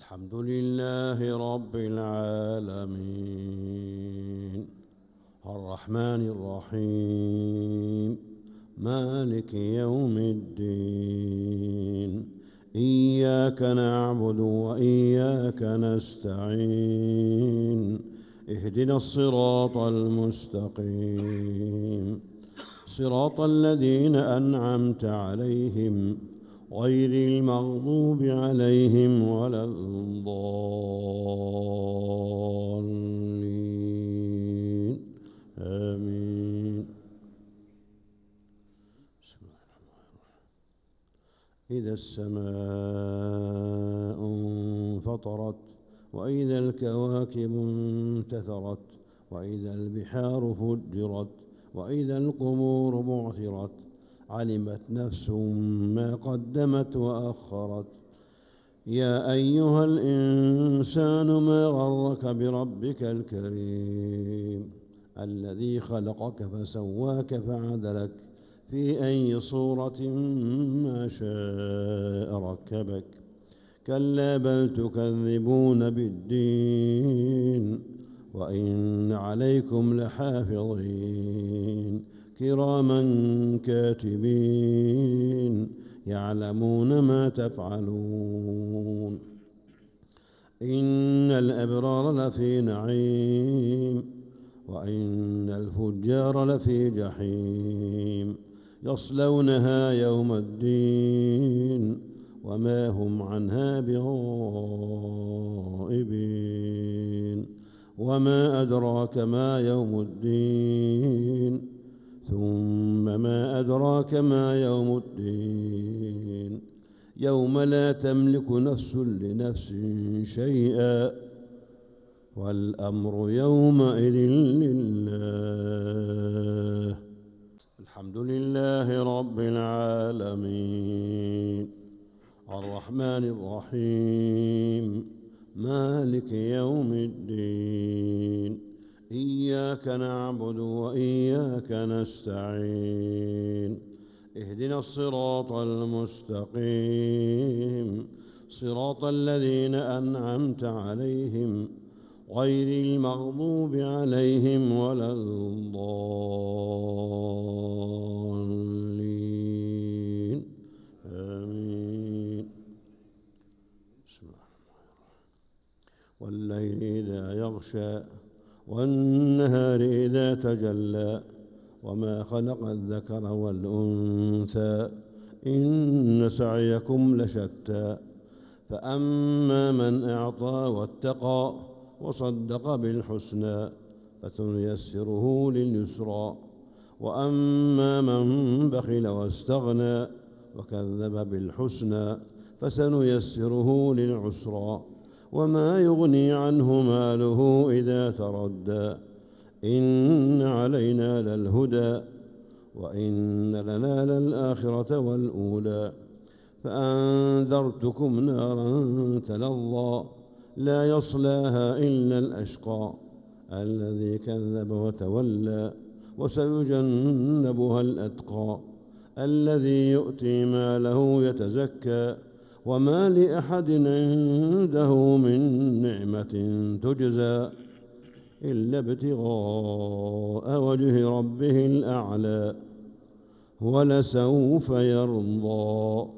الحمد لله رب العالمين الرحمن الرحيم مالك يوم الدين إياك نعبد وإياك نستعين اهدنا الصراط المستقيم صراط الذين أنعمت عليهم غير المغضوب عليهم ولا الضالين آمين. بسم الله الرحمن الرحيم. إذا السماء انفطرت وإذا الكواكب انتثرت وإذا البحار فجرت وإذا القبور بعثرت علمت نفس ما قدمت وأخرت. يا أيها الإنسان ما غرك بربك الكريم الذي خلقك فسواك فعدلك في أي صورة ما شاء ركبك. كلا بل تكذبون بالدين وإن عليكم لحافظين كراما كاتبين يعلمون ما تفعلون. إن الأبرار لفي نعيم وإن الفجار لفي جحيم يصلونها يوم الدين وما هم عنها بغائبين. وما أدراك ما يوم الدين ثم ما أدراك ما يوم الدين يوم لا تملك نفس لنفس شيئا والأمر يومئذ لله. الحمد لله رب العالمين الرحمن الرحيم مالك يوم الدين إياك نعبد وإياك نستعين اهدنا الصراط المستقيم صراط الذين أنعمت عليهم غير المغضوب عليهم ولا الضالين آمين. بسم الله الرحمن الرحيم. والليل إذا يغشى والنهار إذا تجلى وما خلق الذكر والأنثى إن سعيكم لشتى فأما من أعطى واتقى وصدق بالحسنى فسنيسره لليسرى وأما من بخل واستغنى وكذب بالحسنى فسنيسره للعسرى وما يغني عنه ماله إذا تردى إن علينا للهدى وإن لنا للآخرة والأولى فأنذرتكم نارا تلظى لا يصلاها إلا الأشقى الذي كذب وتولى وسيجنبها الأتقى الذي يؤتي ماله يتزكى وما لأحد عنده من نعمة تجزى إلا ابتغاء وجه ربه الأعلى ولسوف يرضى.